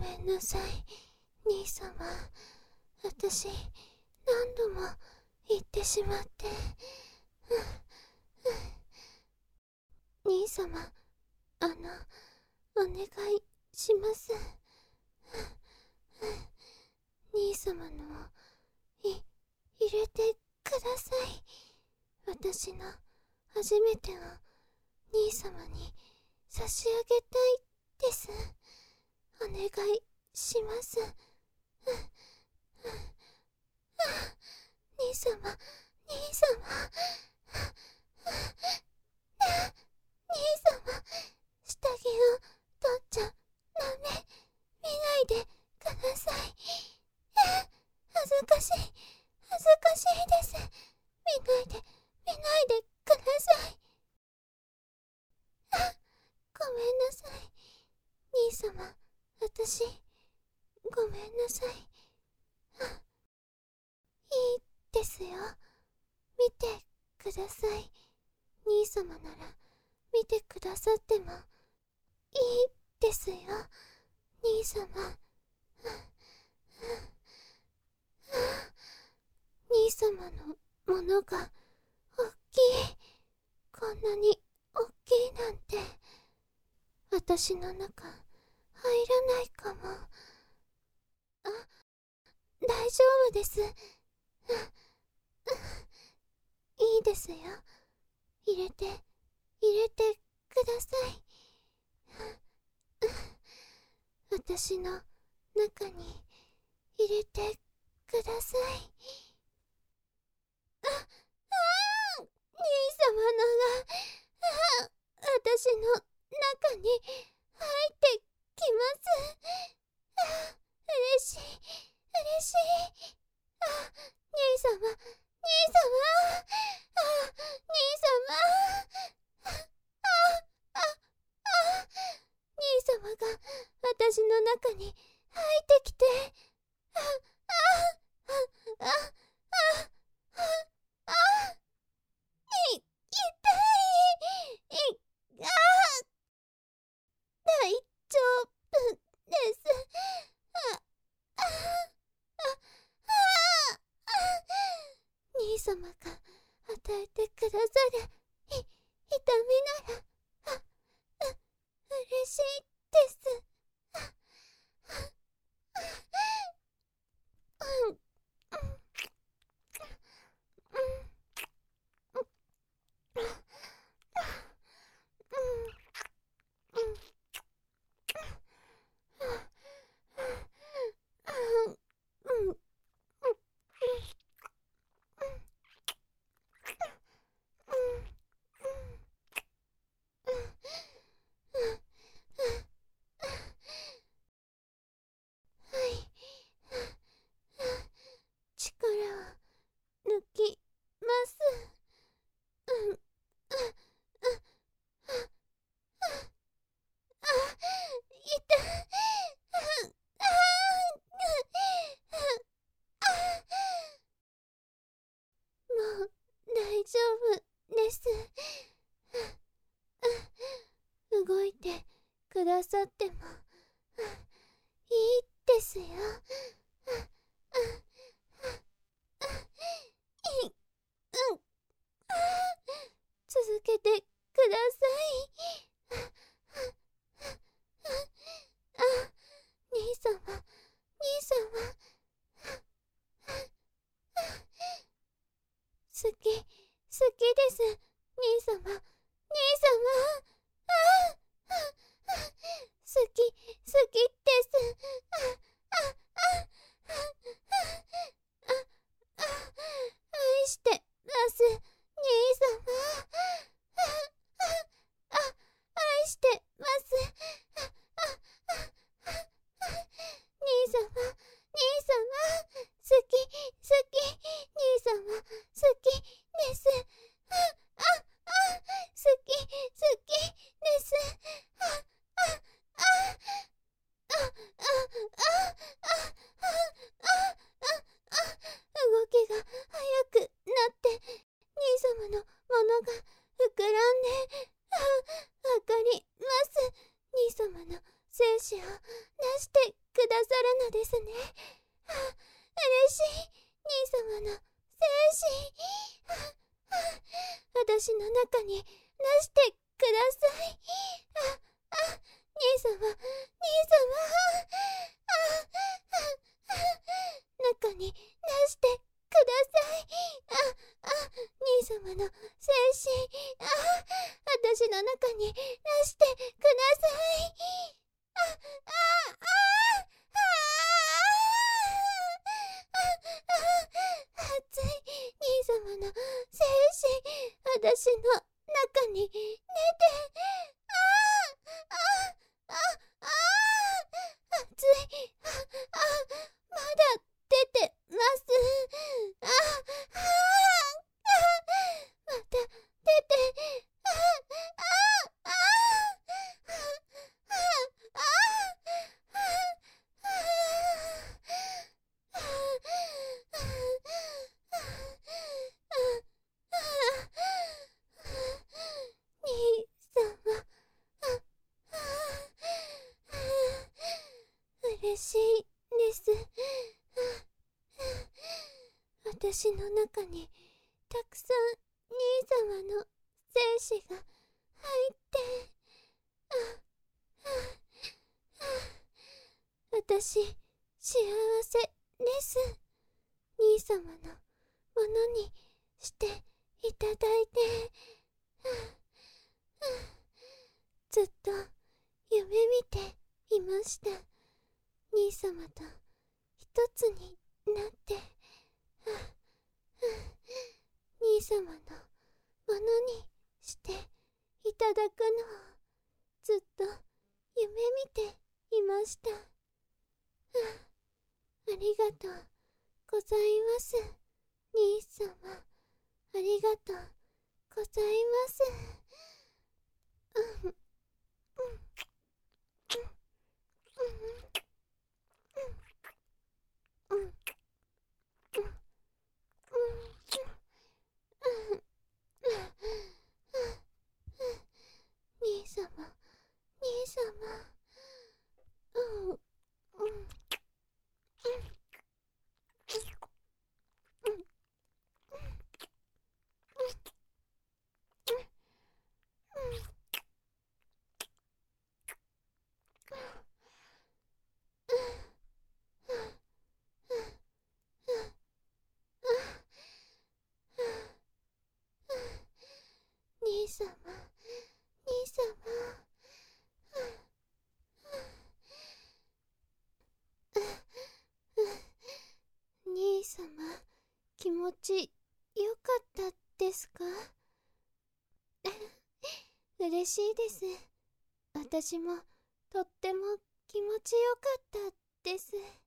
めんなさい、兄様。私、何度も言ってしまって。兄様、お願いします。兄様の入れてください。私の初めてを兄様に差し上げたいです。お願いします。兄様、兄様、兄様、下着を取っちゃダメ。見ないでください。恥ずかしいです。見ないでください。ごめんなさい。兄様、私、ごめんなさい。いいですよ。見てください。兄様なら見てくださってもいいですよ。兄様。兄様のものが大きい。こんなに大きいなんて。私の中入らないかも。大丈夫です。いいですよ。入れてください。私の中に入れてください。兄様のが、私の中に入ってきます。嬉しい。兄様。兄様が私の中に入ってきて、大丈夫です。兄様が与えてくださる痛みなら、嬉しいです。力を抜きます。もう大丈夫です。動いてくださってもいいですよ。続けてください。兄様。好きです、兄様。好きです。愛してます、兄様。愛してます。兄様。好き。兄様、好きです。好きです。動きが速くなって、兄様のものが膨らんで、わかります。兄様の精子を出してくださるのですね。嬉しい。兄様の精子。私の中に出してください。兄様、兄様。中に出してください。兄様の精子。私の中に出してください。熱い兄様の精子、私の中に出て、熱い、まだ出てます。また出て、兄様、嬉しいです。私の中にたくさん兄様の精子が入って私幸せです。兄様のものにしていただいてずっと夢見ていました。兄様と一つになって兄様のものにしていただくのをずっと夢見ていました。ありがとうございます。兄様、ありがとうございます。兄様、兄様。兄様、兄様。兄様、気持ちよかったですか？嬉しいです。私もとっても気持ちよかったです。